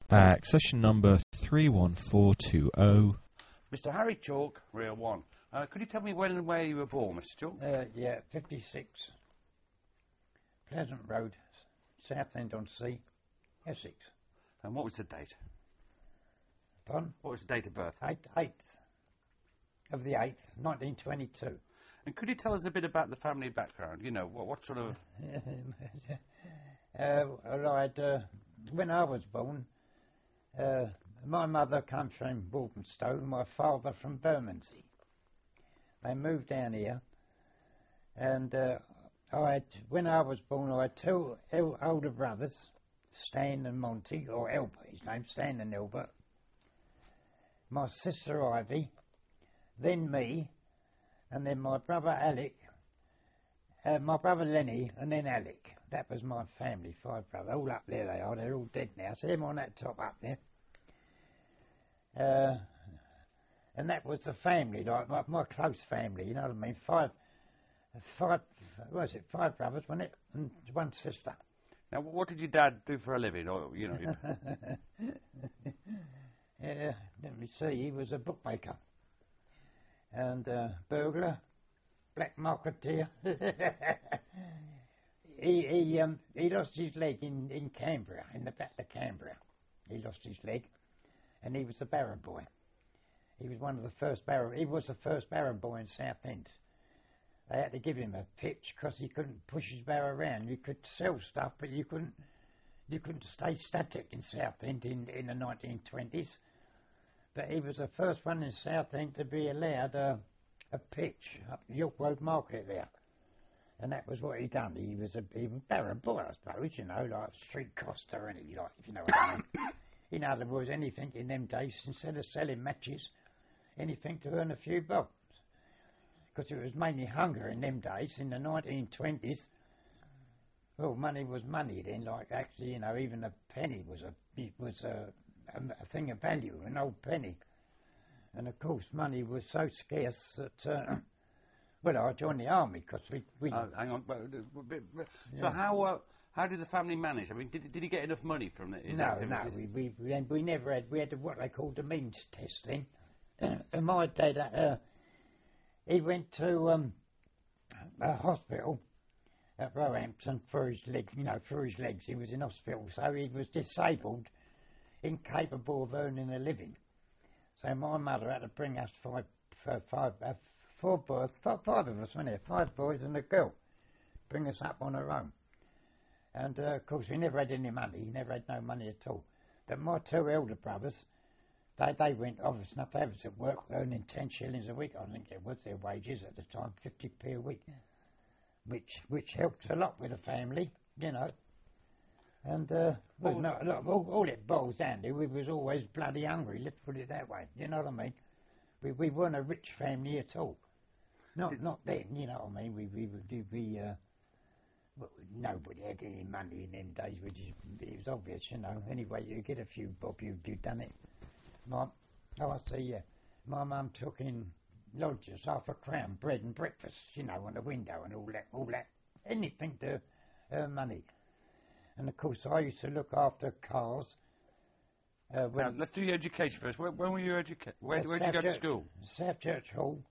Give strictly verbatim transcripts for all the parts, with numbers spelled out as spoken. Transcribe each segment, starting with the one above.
Uh, accession number three one four two zero. Mister Harry Chalk, rear one. Uh, could you tell me when and where you were born, Mister Chalk? Uh, yeah, fifty-six. Pleasant Road, Southend-on-Sea, Essex. And what was the date? Pardon? What was the date of birth? eighth of the eighth, nineteen twenty-two. And could you tell us a bit about the family background? You know, what, what sort of... uh, well, I'd, uh, when I was born, uh, my mother comes from Walthamstow, my father from Bermondsey. They moved down here, and uh, I had, when I was born, I had two el older brothers, Stan and Monty, or Albert, his name, Stan and Albert. My sister Ivy, then me, and then my brother Alec, uh, my brother Lenny, and then Alec. That was my family, five brothers, all up there they are, they're all dead now, see them on that top up there. Uh, and that was the family, like my, my close family, you know what I mean, five, five, what was it, five brothers, wasn't it, and one sister. Now, what did your dad do for a living, or, you know? uh, let me see, he was a bookmaker. And uh, burglar, black marketeer. he he um he lost his leg in in Canberra, in the Battle of Canberra. He lost his leg, and he was a barrow boy. He was one of the first barrow. He was the first barrow boy in Southend. They had to give him a pitch because he couldn't push his barrow around. You could sell stuff, but you couldn't you couldn't stay static in Southend in in the nineteen twenties. But he was the first one in Southend to be allowed a, a pitch up York Road Market there. And that was what he done. He was a, he was a barrow boy, I suppose, you know, like a street coster, and he, like, if you know what I mean. In other words, anything in them days, instead of selling matches, anything to earn a few bob. Because it was mainly hunger in them days, in the nineteen twenties. Well, money was money then, like actually, you know, even a penny was a, it was a, a, a thing of value, an old penny. And of course, money was so scarce that, uh, well, I joined the army because we... we uh, hang on, but, but, but, so yeah. how uh, how did the family manage? I mean, did, did he get enough money from his No, activities? no, we, we, we, and we never had, we had what they called the means test then. And my dad, uh, he went to um, a hospital at Roehampton for his legs, you know, for his legs. He was in hospital, so he was disabled, incapable of earning a living. So my mother had to bring us five, five, five uh, four boys, five, five of us, wasn't there? Five boys and a girl, bring us up on her own. And uh, of course, we never had any money. He never had no money at all. But my two elder brothers, they they went obvious enough. They was at work earning ten shillings a week. I think it was their wages at the time, fifty p a week. Which which helped a lot with the family, you know. And uh, well, no, look, all, all it boils down to, we was always bloody hungry. Let's put it that way. You know what I mean? We we weren't a rich family at all. Not Did, not then. You know what I mean? We we we, we uh, well, nobody had any money in them days, which is it was obvious, you know. Anyway, you get a few bob, you you done it. My oh, I see. Yeah, my mum took in lodgers, half a crown, bread and breakfast, you know, on the window and all that, all that, anything to earn money. And of course, I used to look after cars. Uh, now, let's do your education first. When, when were you educated? Where, where did you go Church, to school? South Church Hall.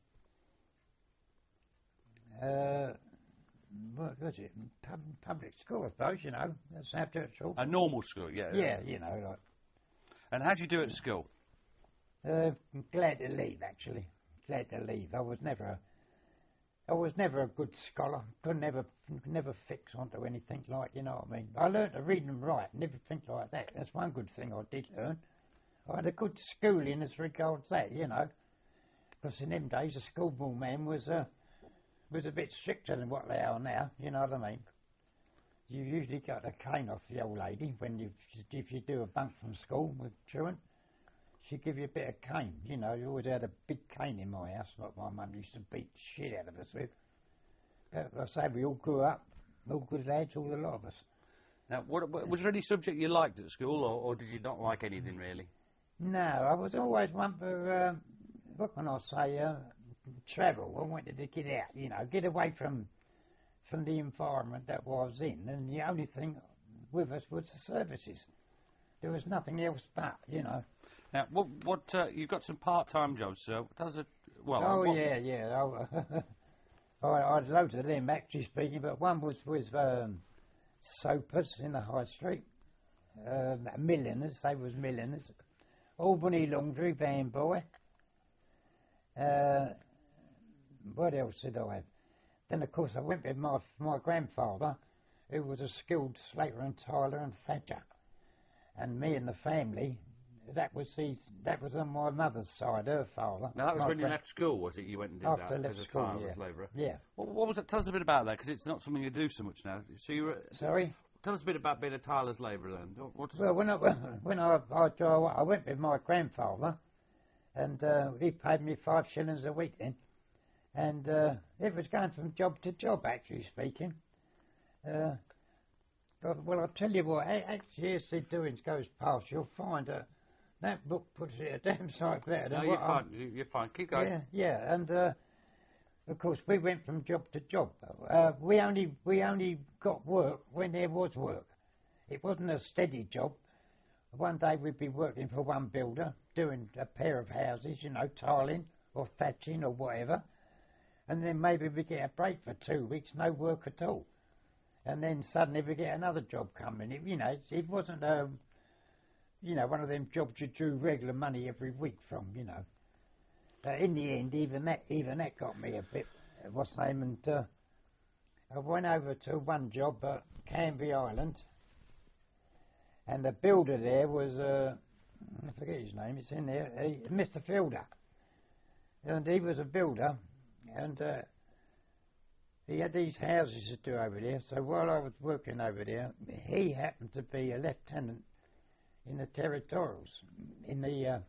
Uh, what was it? Pub, public school, I suppose, you know, South Church Hall. A normal school, yeah. Yeah, you know, like. And how did you do at school? Uh, glad to leave, actually. Glad to leave. I was never, a, I was never a good scholar. Could never, never fix onto anything like, you know what I mean. I learnt to read and write, and everything like that. That's one good thing I did learn. I had a good schooling as regards that, you know. Because in them days, a schoolboy man was uh, was a bit stricter than what they are now. You know what I mean. You usually got a cane off the old lady when you, if you do a bunk from school with truant. She'd give you a bit of cane, you know. You always had a big cane in my house, like my mum used to beat the shit out of us with. But I say we all grew up, all good lads, all the lot of us. Now, what, what, was there any subject you liked at school, or, or did you not like anything really? No, I was always one for, uh, what can I say, uh, travel. I wanted to get out, you know, get away from from the environment that I was in. And the only thing with us was the services. there was nothing else but, you know. Now, what, what uh, you've got some part-time jobs, sir. Does it, well... Oh, what, yeah, yeah. Oh, I, I had loads of them, actually speaking, but one was with um, soapers in the high street, uh, milliners, they was milliners, Albany Laundry, van boy. Uh, what else did I have? Then, of course, I went with my my grandfather, who was a skilled slater and tiler and thatcher. And me and the family, that was the, that was on my mother's side, her father. Now, that was my when you gran- left school, was it? You went and did After I that left as a school, tiler's yeah. labourer? Yeah. What, what was it? Tell us a bit about that, because it's not something you do so much now. So you were... Sorry? Tell us a bit about being a tiler's labourer then. What's... Well, when I, when I, I, I went with my grandfather, and uh, he paid me five shillings a week then, and uh, it was going from job to job, actually speaking. Uh, but, well, I'll tell you what, a- actually, as the doings goes past, you'll find that that book puts it a damn sight better than No, you're what I'm- fine. You- You're fine. Keep going. Yeah, yeah, and uh, of course we went from job to job. Uh, we only we only got work when there was work. It wasn't a steady job. One day we'd be working for one builder, doing a pair of houses, you know, tiling or thatching or whatever, and then maybe we get a break for two weeks, no work at all, and then suddenly we get another job coming. It, you know, it, it wasn't um, you know, one of them jobs you drew regular money every week from, you know. Uh, in the end, even that, even that got me a bit, uh, what's the name, and uh, I went over to one job at Canby Island, and the builder there was, uh, I forget his name, it's in there, he, Mister Fielder, and he was a builder, and uh, he had these houses to do over there, so while I was working over there, he happened to be a lieutenant in the territorials, in the uh,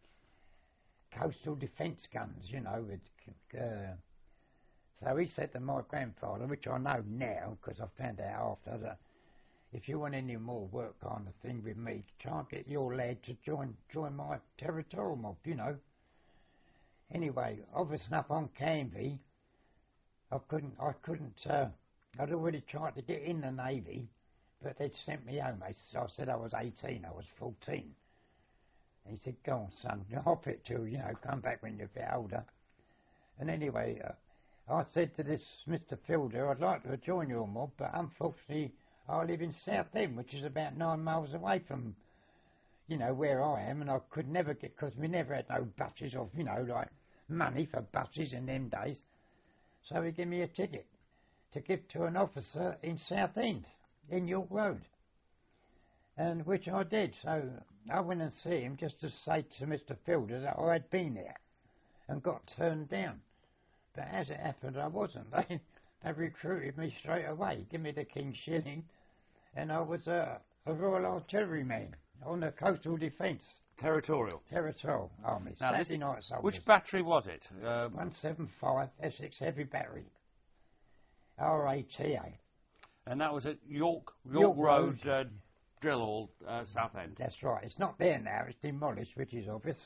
coastal defence guns, you know. With, uh, so he said to my grandfather, which I know now because I found out after, that if you want any more work kind of thing with me, try and get your lad to join join my territorial mob, you know. Anyway, obviously enough on Canby, I couldn't, I couldn't, uh, I'd already tried to get in the Navy, but they'd sent me home. They, I said I was eighteen, I was fourteen. And he said, go on, son, hop it till, you know, come back when you're a bit older. And anyway, uh, I said to this Mister Fielder, I'd like to join your mob, but unfortunately I live in Southend, which is about nine miles away from, you know, where I am, and I could never get, because we never had no buses or, you know, like money for buses in them days. So he gave me a ticket to give to an officer in Southend, in York Road, and which I did. So I went and see him just to say to Mister Fielder that I had been there and got turned down. But as it happened, I wasn't. They, they recruited me straight away, give me the King's Shilling, and I was a, a Royal Artilleryman on the Coastal Defence. Territorial. Territorial Army. Now, Saturday this- night soldiers. Which battery was it? Um, one seventy-five Essex Heavy Battery. R A T A. and that was at York York York, Road, Road. Uh, Drill Hall, uh, Southend. That's right. It's not there now. It's demolished, which is obvious.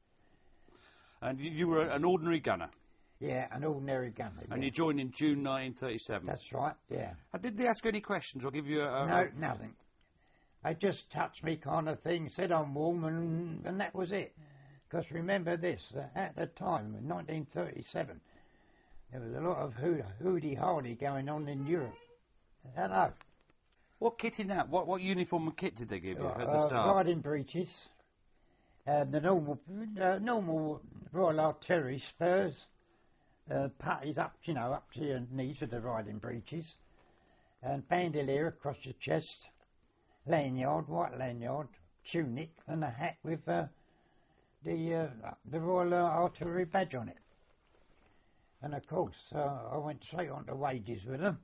And you, you were an ordinary gunner, Yeah, an ordinary gunner. and yeah. you joined in June nineteen thirty-seven. That's right, yeah. Uh, did they ask you any questions or give you a... a No, nothing. They just touched me kind of thing, said I'm warm, and, and that was it. Because remember this, uh, at the time, in nineteen thirty-seven, there was a lot of hoo- hoody-hardy going on in Europe. Hello. What kit in that? What, what uniform and kit did they give you at the Uh, start? riding breeches, uh, the normal, uh, normal Royal Artillery spurs, uh, putties up, you know, up to your knees with the riding breeches, and bandolier across your chest, lanyard, white lanyard, tunic, and a hat with uh, the uh, the Royal uh, Artillery badge on it. And of course, uh, I went straight on to wages with them.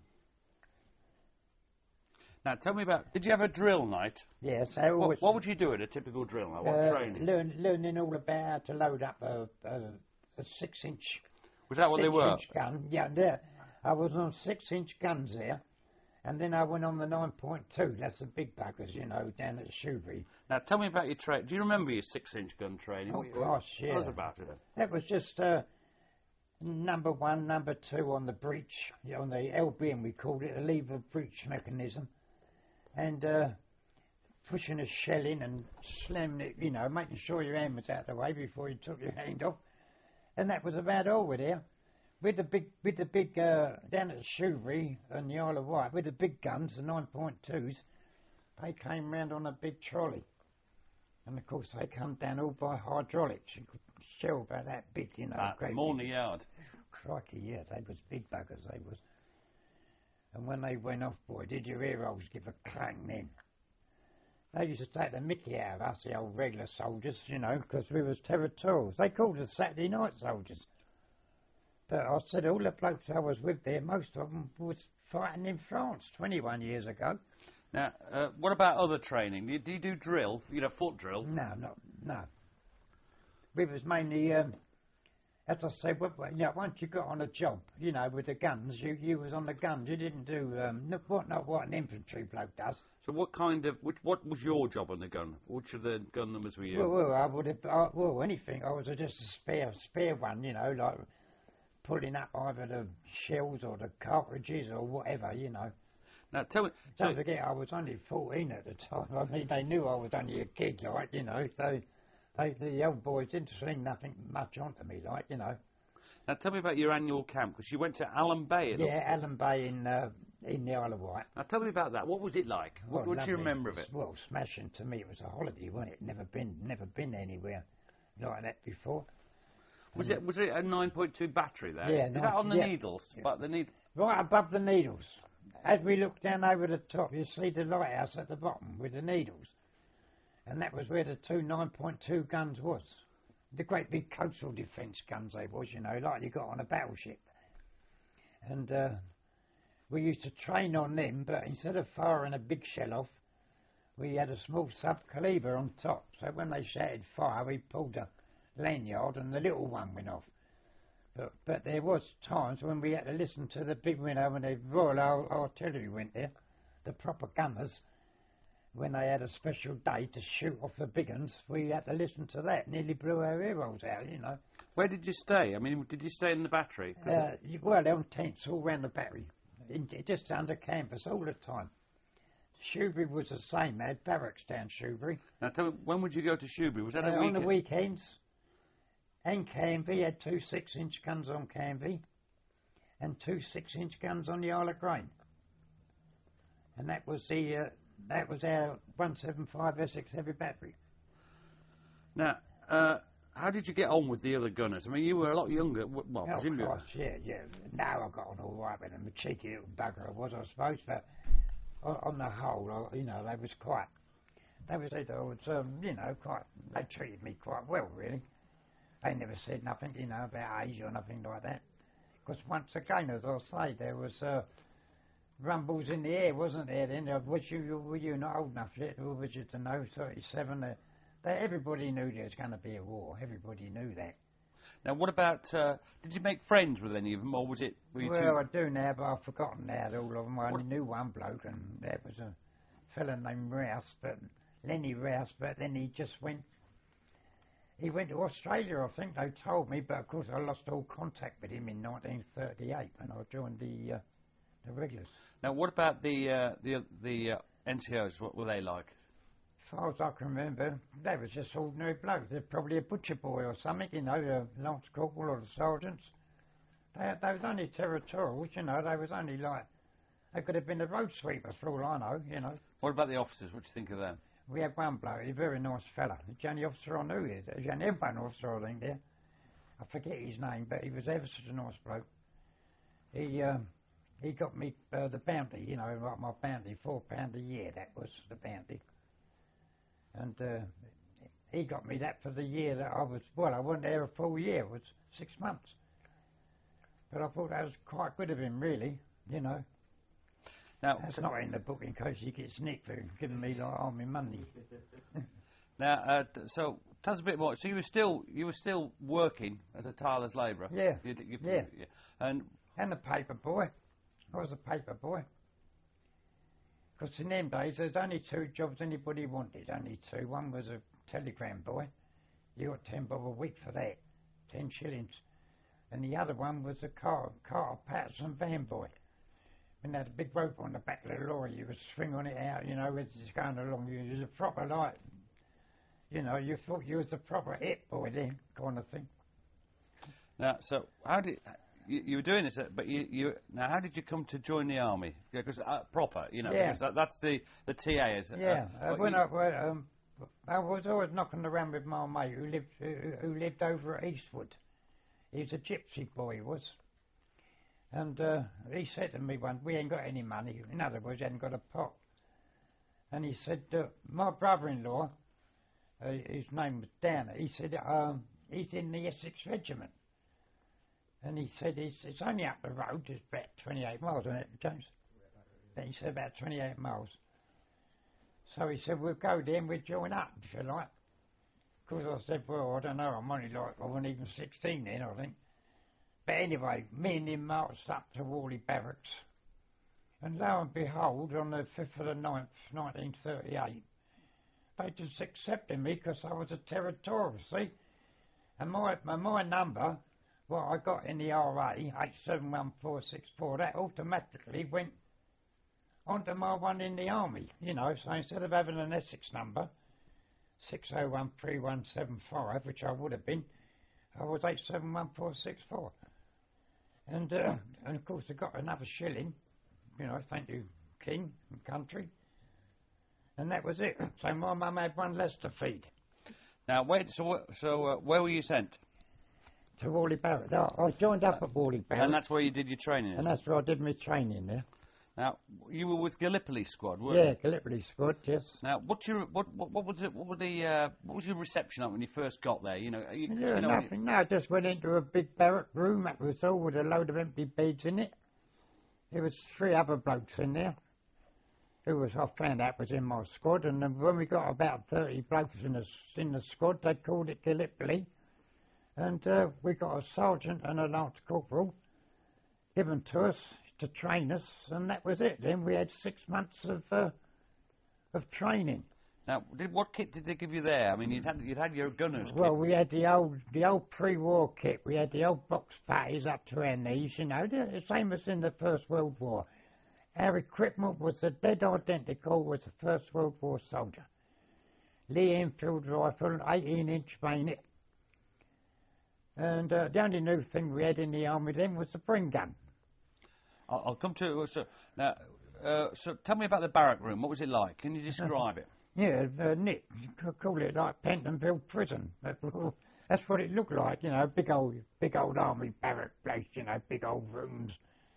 Now, tell me about... Did you have a drill night? Yes, I What, always what would you do at a typical drill night? What uh, training? learn, learning all about how to load up a, a, a six-inch Was that what they were? six-inch gun. Yeah, there. I was on six-inch guns there, and then I went on the nine point two. That's the big buggers, you know, down at Shoebury. Now, tell me about your training. Do you remember your six-inch gun training? Oh, What- gosh, yeah. Tell us about it. That was just uh, number one, number two on the breech, on the L B M we called it, a lever breech mechanism. And uh, pushing a shell in and slamming it, you know, making sure your hand was out of the way before you took your hand off. And that was about all with there. With the big, with the big, uh, down at Shoebury and the Isle of Wight, with the big guns, the nine point twos, they came round on a big trolley. And of course they come down all by hydraulics. You could shell about that big, you know. Uh, great more in big- the yard. Crikey, yeah, they was big buggers, they was. And when they went off, boy, did your ear holes give a clang then. They used to take the mickey out of us, the old regular soldiers, you know, because we was territorials. They called us Saturday night soldiers. But I said all the blokes I was with there, most of them was fighting in France twenty-one years ago. Now, uh, what about other training? Do you, do you do drill, you know, foot drill? No, no, no. We was mainly, um, as I said, well, well, you know, once you got on a job, you know, with the guns, you, you was on the guns. You didn't do um, not what not what an infantry bloke does. So what kind of, which, what was your job on the gun? Which of the gun numbers were you? Well, well, I would have, I, well, anything. I was just a spare, spare one, you know, like pulling up either the shells or the cartridges or whatever, you know. Now, tell me, Don't so, forget, I was only fourteen at the time. I mean, they knew I was only a kid, like, you know, so they, the old boys didn't sling nothing much onto me, like, you know. now tell me about your annual camp, because you went to Allen Bay. It Yeah, looks- Allen Bay in, uh, in the Isle of Wight. Now tell me about that. What was it like? What, Well, what do you lovely. remember of it? Well, smashing to me. It was a holiday, wasn't it? Never been, never been anywhere like that before. Was it was it a nine point two battery there? Yeah, Is nine- that on the yeah. Needles? But the need. Right above the Needles. As we look down over the top, you see the lighthouse at the bottom with the Needles. And that was where the two nine point two guns was. The great big coastal defence guns they was, you know, like you got on a battleship. And uh, we used to train on them, but instead of firing a big shell off, we had a small sub-calibre on top. So when they shouted fire, we pulled a lanyard and the little one went off. But, but there was times when we had to listen to the big, you know, when the Royal Ar- Artillery went there, the proper gunners, when they had a special day to shoot off the big uns, we had to listen to that. Nearly blew our ear holes out, you know. Where did you stay? I mean, did you stay in the battery? 'Cause Uh, you- well, on tents all round the battery, in, just under campus all the time. Shoebury was the same. They had barracks down Shoebury. Now tell me, when would you go to Shoebury? Was that Uh, a on weekend? the weekends. And Canby had two six-inch guns on Canby, and two six-inch guns on the Isle of Grain. And that was the uh, that was our one seventy-five Essex heavy battery. Now, uh, how did you get on with the other gunners? I mean, you were a lot younger. w- Well, Oh, presumably. gosh, yeah, yeah. Now I got on all right with them. A cheeky little bugger I was, I suppose, but on, on the whole, I, you know, they was quite. They was, they was, um, you know, quite. They treated me quite well, really. They never said nothing, you know, about age or nothing like that. Because once again, as I say, there was uh, rumbles in the air, wasn't there? Then uh, was you were you not old enough yet, or was you to know? thirty-seven. Uh, they, everybody knew there was going to be a war. Everybody knew that. Now, what about? Uh, did you make friends with any of them, or was it? Were you Well, too... I do now, but I've forgotten now all of them. I only What- knew one bloke, and that was a fella named Rouse, but Lenny Rouse. But then he just went. He went to Australia, I think they told me, but of course I lost all contact with him in nineteen thirty-eight when I joined the uh, the regulars. Now, what about the uh, the the uh, N C Os? What were they like? As far as I can remember, they was just ordinary blokes. They're probably a butcher boy or something, you know, the lance corporal or the sergeants. They, they was only territorials, you know, they was only like, they could have been a road sweeper for all I know, you know. What about the officers? What do you think of them? We had one bloke, a very nice fella. The only officer I knew here. The only one officer I think there. I forget his name, but he was ever such a nice bloke. He um, he got me uh, the bounty, you know, like my bounty, four pound a year. That was the bounty, and uh, he got me that for the year that I was. Well, I wasn't there a full year. It was six months. But I thought that was quite good of him, really. You know. Now, That's not in the book in case you get snicked for giving me like all my money. now, uh, t- so tell us a bit more. So you were still you were still working as a tiler's labourer. Yeah, You, you, yeah. And And a paper boy. I was a paper boy. Because in them days, there's only two jobs anybody wanted, only two. One was a telegram boy. You got ten bob a week for that, ten shillings. And the other one was a car, car Patterson van boy. and had a big rope on the back of the lorry. You were swinging it out, you know, as it's going along. You was a proper, like, you know, you thought you was a proper hit boy then, kind of thing. Now, so how did you, you were doing this? uh, But you, you now, how did you come to join the army? Because uh, proper, you know, Yeah. because that, that's the the T A is. Yeah, Uh, uh, what when you- I, well, um, I was always knocking around with my mate who lived who, who lived over at Eastwood. He was a gypsy boy, he was. And uh, he said to me once, we ain't got any money. In other words, he hadn't got a pot. And he said, uh, my brother-in-law, uh, his name was Downer, he said, um, he's in the Essex Regiment. And he said, it's, it's only up the road, it's about twenty-eight miles, isn't it, James? And he said, about twenty-eight miles. So he said, we'll go there and we'll join up, if you like. Of course, I said, well, I don't know, I'm only like, I wasn't even sixteen then, I think. But anyway, me and him marched up to Worley Barracks. And lo and behold, on the fifth of the ninth, nineteen thirty-eight, they just accepted me because I was a territorial, see? And my, my, my number, what I got in the R A, eight seven one four six four, that automatically went onto my one in the army, you know. So instead of having an Essex number, six oh one three one seven five, which I would have been, I was eight seven one four six four. And, uh, and of course I got another shilling, you know, thank you, King and country. And that was it. So my mum had one less to feed. Now, wait. So, wh- so uh, where were you sent? To Worley Barracks. I, I joined up at Worley Barracks. And that's where you did your training. And is it? that's where I did my training there. Now, you were with Gallipoli Squad, weren't Yeah, you? Gallipoli Squad, yes. Now, what's your what what, what was it? What were the uh, what was your reception like when you first got there? You know, you, Yeah, you know, when you- nothing. No, I just went into a big barrack room, that was all, with a load of empty beds in it. There was three other blokes in there, who was, I found out was in my squad, and then when we got about thirty blokes in the, s- in the squad, they called it Gallipoli, and uh, we got a sergeant and a lance corporal given to us to train us, and that was it. Then we had six months of uh, of training. now, did, what kit did they give you there? I mean, you'd had you'd had your gunners Well, kit. we had the old, the old pre-war kit. We had the old box patties up to our knees, you know, the, the same as in the First World War. Our equipment was the dead identical with the First World War soldier. Lee Enfield rifle, eighteen inch bayonet. And uh, the only new thing we had in the army then was the Bring gun. I'll, I'll come to it. So now, uh, so tell me about the barrack room. What was it like? Can you describe it? Yeah, uh, Nick, you could call it like Pentonville Prison. That- That's what it looked like, you know, big old, big old army barrack place, you know, big old rooms.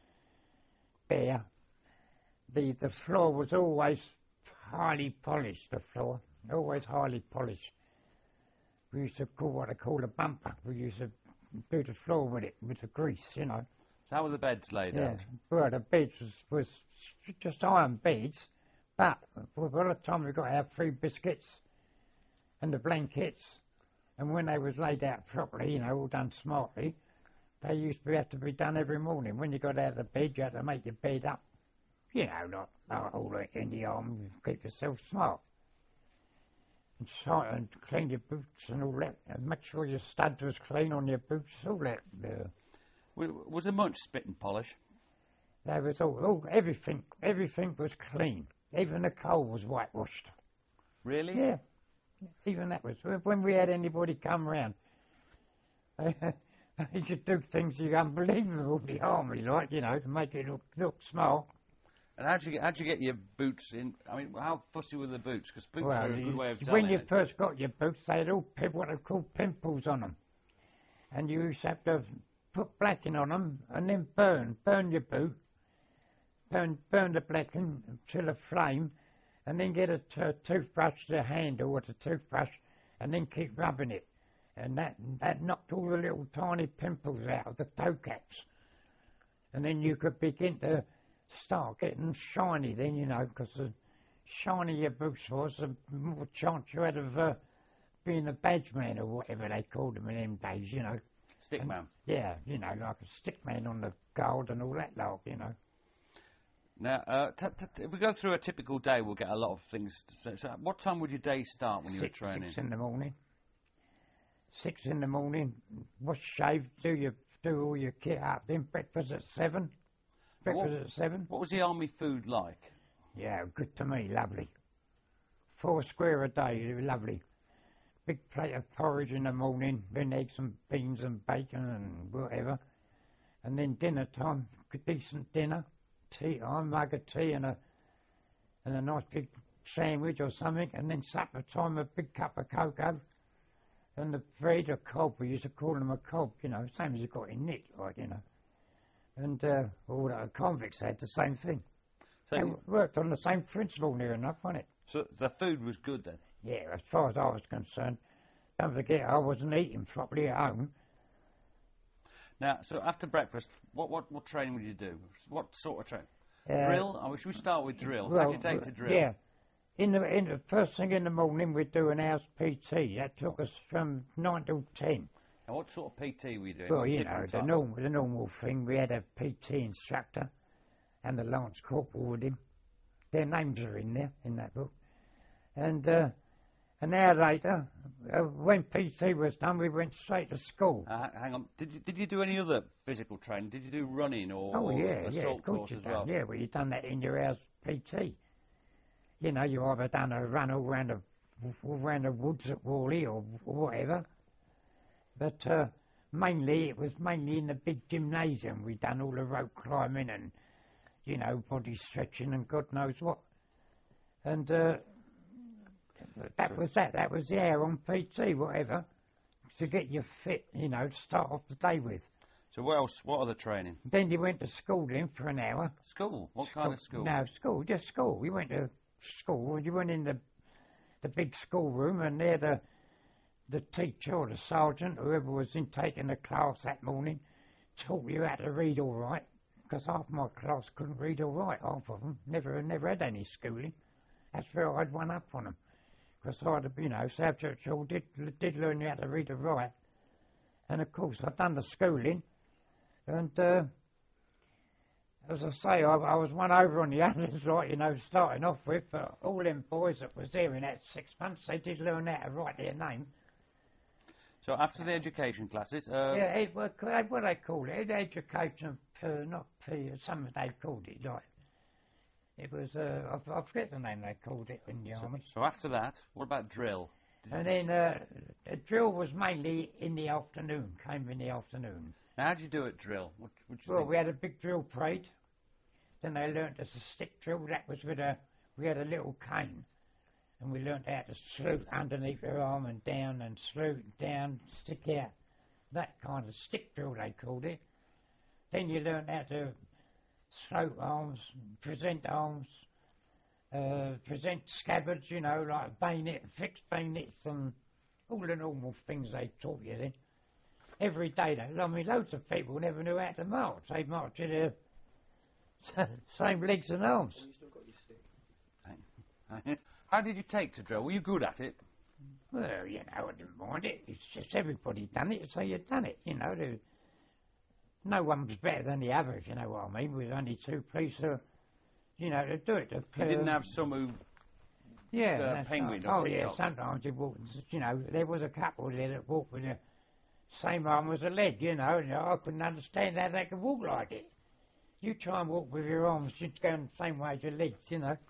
Bare. The the floor was always highly polished. The floor, always highly polished. We used to call what I call a bumper. We used to do the floor with it, with the grease, you know. So how were the beds laid Yeah, out? well, the beds was, was just iron beds, but by the time we got our three biscuits and the blankets, and when they was laid out properly, you know, all done smartly, they used to have to be done every morning. When you got out of the bed, you had to make your bed up. You know, not, not all that in the arm, keep yourself smart. And, so, and clean your boots and all that, and make sure your studs was clean on your boots, all that. Uh, W- Was there much spit and polish? There was all, all everything, everything was clean. Even the coal was whitewashed. Really? Yeah, even that was when we had anybody come round. They should do things you unbelievable in the army, like, you know, to make it look look smart. And how'd you get how'd you get your boots in? I mean, how fussy were the boots? Because boots Well, are a good you- way of when telling you it. first got your boots, they had all pim- what they called pimples on them, and you used to have to put blacking on them and then burn, burn your boot, burn, burn the blacking till a flame, and then get a t- toothbrush, the handle with the toothbrush, and then keep rubbing it, and that that knocked all the little tiny pimples out of the toe caps, and then you could begin to start getting them shiny. Then, you know, because the shinier your boots was, the more chance you had of uh, being a badge man or whatever they called them in them days, you know. Stick man. Yeah, you know, like a stick man on the guard and all that lot, you know. Now, uh, t- t- if we go through a typical day, we'll get a lot of things to say. So, what time would your day start when you were Six, training? six in the morning. Six in the morning, wash, shave, do your do all your kit up. Then breakfast at seven. Breakfast What- at seven. What was the army food like? Yeah, good to me, lovely. Four square a day, lovely. Big plate of porridge in the morning, then eggs and beans and bacon and whatever. And then dinner time, good decent dinner, tea, a mug of tea and a and a nice big sandwich or something. And then supper time, a big cup of cocoa. And the bread, a cob, we used to call them a cob, you know, same as you got in Nick, like, you know. And uh, all the convicts had the same thing. So, They you- worked on the same principle near enough, wasn't it? so the food was good then? Yeah, as far as I was concerned. Don't forget, I wasn't eating properly at home. Now, so after breakfast, what what, what training would you do? What sort of training? Uh, Drill? Oh, should we start with drill? How well, do you take to drill? Yeah. In the, in the first thing in the morning, we'd do an hour's P T. That took us from nine till ten. And what sort of P T were you doing? Well, What you know, different the type? normal, the normal thing. We had a P T instructor and the lance corporal with him. Their names are in there, in that book. And uh, an hour later, uh, when P T was done, we went straight to school. Uh, hang on. Did you, did you do any other physical training? Did you do running or, Oh, or yeah, yeah, assault of course course you as done. well? Yeah, well, you done that in your hour's P T. You know, you either done a run all round the, all round the woods at Worley or whatever. But uh, mainly, it was mainly in the big gymnasium. We done all the rope climbing and, you know, body stretching and God knows what. And uh, that was that. That was the hour on P T, whatever, to get you fit, you know, to start off the day with. So what else? What other training? Then you went to school then for an hour. School? What kind of school? No, school, just school. We went to school. You went in the the big schoolroom, and there the the teacher or the sergeant, whoever was in taking the class that morning, taught you how to read all right. Because half my class couldn't read all right, half of them. Never, never had any schooling. That's where I'd one up on them. Because I'd, you know, South Churchill did did learn how to read and write. And of course, I'd done the schooling, and. Uh, As I say, I, I was one over on the others, like, you know, starting off with, but all them boys that was there in that six months, they did learn how to write their name. So after the education classes, uh, yeah, it, what, what they call it, education, uh, not P, something they called it, like, it was, uh, I, I forget the name they called it in the so, army. so after that, what about drill? And then uh, the drill was mainly in the afternoon, came in the afternoon. Now, how do you do it, drill? What, what do you Well, think? we had a big drill parade. Then they learnt us a stick drill. That was with a, we had a little cane. And we learnt how to salute underneath their arm and down and salute down, stick out. That kind of stick drill, they called it. Then you learnt how to slope arms, present arms, uh, present scabbards, you know, like bayonet, fixed bayonets and all the normal things they taught you then. Every day, though, I mean, loads of people never knew how to march. They marched in their same legs and arms. How did you take to drill? Were you good at it? Well, you know, I didn't mind it. It's just everybody done it, so you done it, you know. There, no one was better than the other, if you know what I mean. With only two police, uh, you know, to do it. To, You didn't have some who... yeah, uh, that's penguin right. or Oh, yeah, TikTok. sometimes you walk, you know, there was a couple there that walked with the same arm as a leg, you know, and I couldn't understand how they could walk like it. You try and walk with your arms just going the same way as your legs, you know.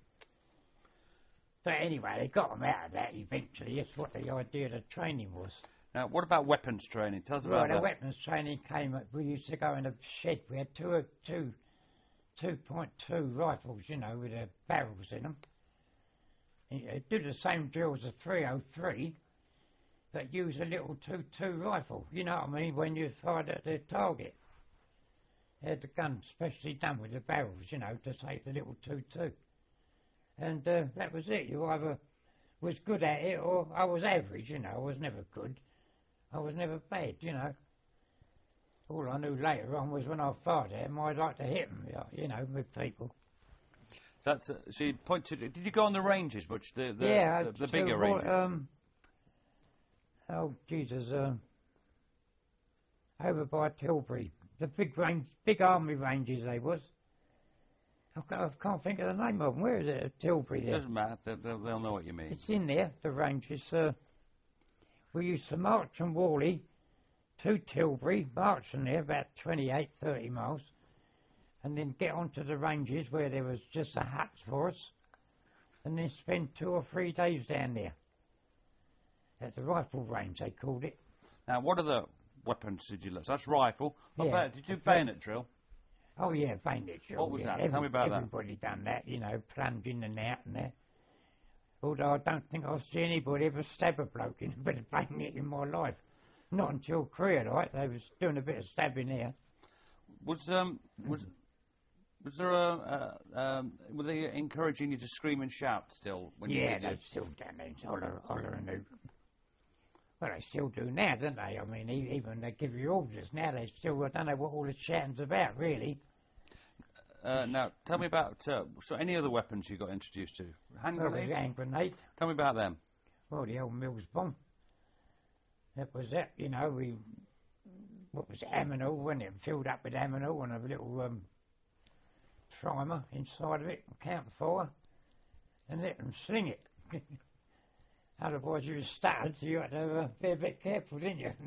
But anyway, they got them out of that eventually. That's what the idea of the training was. Now, what about weapons training? Tell us Well, about the that. weapons training came. At, we used to go in a shed. We had two, two, two point two rifles, you know, with the barrels in them. It did the same drill as a three oh three, but use a little two two rifle. You know what I mean? When you fired at the target, they had the gun specially done with the barrels, you know, to take the little two two. And uh, that was it. You either was good at it or I was average, you know. I was never good. I was never bad, you know. All I knew later on was when I fired at them, I'd like to hit them, you know, with people. That's uh, so you point to. Did you go on the ranges much? The the, yeah, the, the to bigger avoid, ranges. Um, oh Jesus, uh, over by Tilbury, the big range, big army ranges they was. I can't, I can't think of the name of them. Where is it? At Tilbury there. Doesn't matter. They, they'll, they'll know what you mean. It's in there. The ranges. Uh, we used to march from Worley to Tilbury, march from there about twenty-eight, thirty miles, and then get onto the ranges where there was just the huts for us, and then spend two or three days down there at the rifle range, they called it. Now, what other weapons did you learn? So that's rifle. What Yeah. about, did you do bayonet drill? Oh yeah, bayonet drill. What was yeah. that? Tell me about that. Everybody done that, you know, plunging and out and that. Although I don't think I'll see anybody ever stab a bloke in a bit of bayonet in my life. Not until Korea, right? They was doing a bit of stabbing there. Was um was was there a uh, um were they encouraging you to scream and shout still when you Yeah, did they it? still done it. Holler, holler and hoot. Well, they still do now, don't they? I mean, e- even they give you orders now. They still, I don't know what all the shouting's about, really. Uh, now, tell me about uh, so any other weapons you got introduced to? Hand Well, grenades? the hand grenade. Tell me about them. Well, the old Mills bomb. That was it, you know. We, what was it, ammonal, wasn't it? Filled up with ammonal and a little um, primer inside of it, campfire, and let them sling it. Otherwise, you were stuttered, so you had to uh, be a bit careful, didn't you?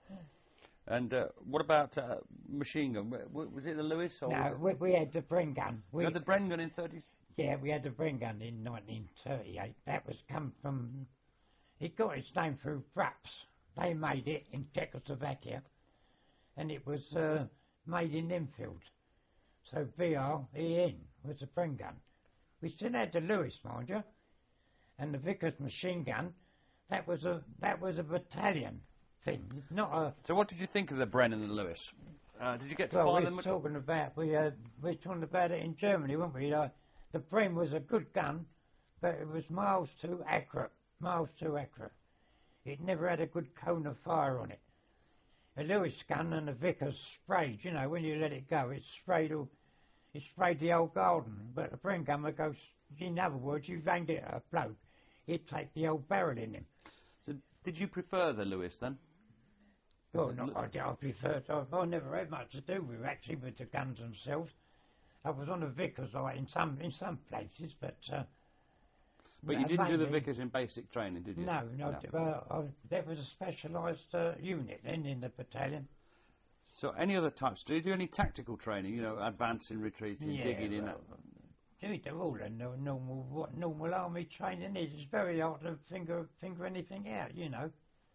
And uh, what about uh, machine gun? W- w- was it the Lewis or No, was it, we, we had the Bren gun. We, you had the Bren gun in thirties? Yeah, we had the Bren gun in nineteen thirty-eight. That was come from. It got its name through Braps. They made it in Czechoslovakia, and it was uh, made in Enfield. So B R E N was the Bren gun. We still had the Lewis, mind you, and the Vickers machine gun. That was a that was a battalion thing, not a. So what did you think of the Bren and the Lewis? Uh, did you get to Well, buy we them? were talking about we uh, we were talking about it in Germany, weren't we? Uh, the Bren was a good gun, but it was miles too accurate. Miles too accurate. It never had a good cone of fire on it. A Lewis gun and a Vickers sprayed. You know, when you let it go, it sprayed all. It sprayed the old garden. But the Bren gun would go. In other words, you aimed it at a bloke, it'd take the old barrel in him. So did you prefer the Lewis then? Well, it not, look- I, I prefer. I, I never had much to do with actually with the guns themselves. I was on the Vickers like, in some in some places, but. Uh, But you uh, didn't do the mainly- Vickers in basic training, did you? No, no. Well, I, that was a specialised uh, unit then in the battalion. So any other types? Do you do any tactical training? You know, advancing, retreating, digging in. well, do it all the no, normal what normal army training is. It's very hard to finger finger anything out. You know.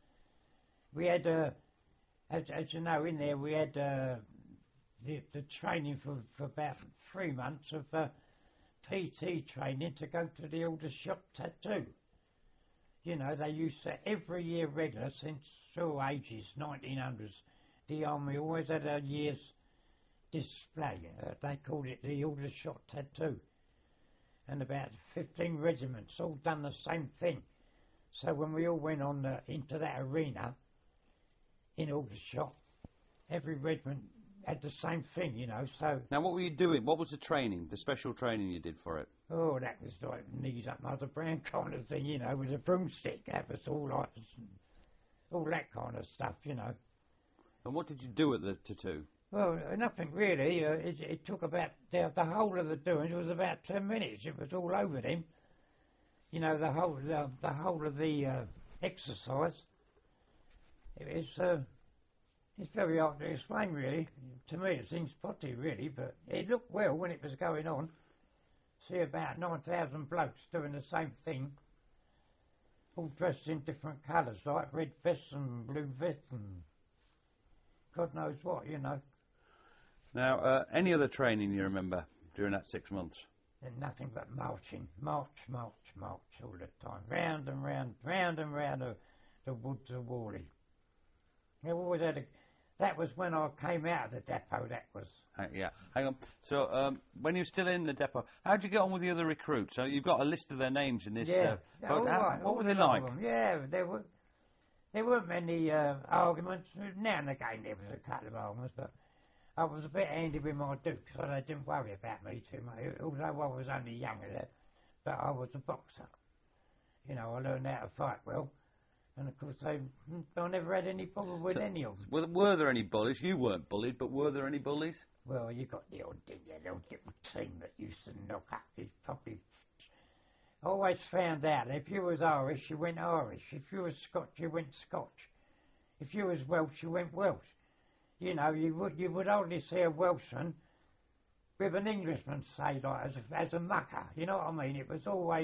We had, uh, as, as you know, in there we had uh, the the training for, for about three months of uh, P T training to go to the Aldershot tattoo. You know, they used to every year regular since all ages, nineteen hundreds. The army always had a year's display. Uh, they called it the Aldershot tattoo. And about fifteen regiments all done the same thing. So when we all went on the, into that arena in Aldershot, every regiment had the same thing, you know. So, Now, what were you doing? What was the training, the special training you did for it? oh, that was like knees up Mother Brown kind of thing, you know, with a broomstick. That was all like, all that kind of stuff, you know. And what did you do at the tattoo? Well, uh, nothing really. Uh, it, it took about the, the whole of the doings was about ten minutes. It was all over them. You know, the whole the, the whole of the uh, exercise. It was uh, it's very hard to explain, really. To me, it seems potty, really, but it looked well when it was going on. See about nine thousand blokes doing the same thing, all dressed in different colours, like red vests and blue vests and God knows what, you know. Now, uh, any other training you remember during that six months? And nothing but marching, march, march, march all the time, round and round, round and round the, the woods of Worley. They always had a, that was when I came out of the depot, that was. Hang- yeah, hang on. So, um, when you're still in the depot, how did you get on with the other recruits? So you've got a list of their names in this. Yeah, Uh, all photo. How- right, what all were they lot like? of 'em. Yeah, there were, there weren't many uh, arguments. Now and again there was a couple of arguments, but I was a bit handy with my duke, so they didn't worry about me too much, although I was only younger then, but I was a boxer. You know, I learned how to fight well, and of course I, I never had any problem with So- any of them. Were, were there any bullies? You weren't bullied, but were there any bullies? Well, you got the odd, the odd little team that used to knock up. It's probably. I always found out if you was Irish, you went Irish. If you was Scotch, you went Scotch. If you was Welsh, you went Welsh. You know, you would you would only see a Welshman with an Englishman, say, like, as a, as a mucker. You know what I mean? It was always